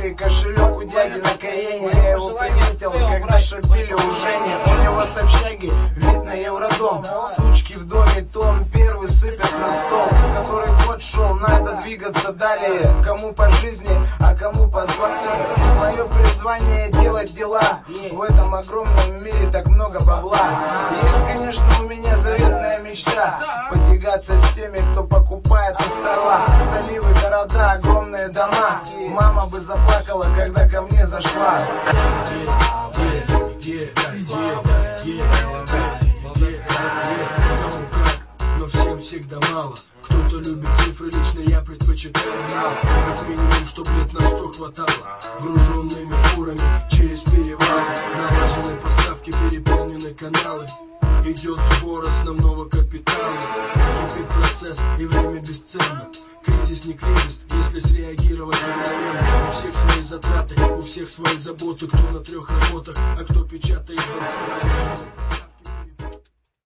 и кошелек у дяди на Каене. Я его приметил, когда шопили у Жени. У него с общаги вид на Евродом. Сучки в доме, том первый сыпят на стол. Который год шел, надо двигаться далее. Кому по жизни, а кому по званию. Мое призвание делать дела. В этом огромном мире так много бабла. Есть, конечно, у меня заветная мечта. Потягаться с теми, кто покупает острова. Заливы, города, огромные дома. Мама бы заплакала, когда ко мне зашла. Кому как, но всем всегда мало. Кто-то любит цифры, лично я предпочитаю нал. Как минимум, чтоб лет на 100 хватало. Груженными фурами через перевал. Налажены поставки, переполнены каналы. Идет сбор основного капитала. Кипит процесс и время бесценно. Кризис не кризис, если среагировать мгновенно. У всех свои затраты, у всех свои заботы. Кто на 3 работах, а кто печатает банкноты.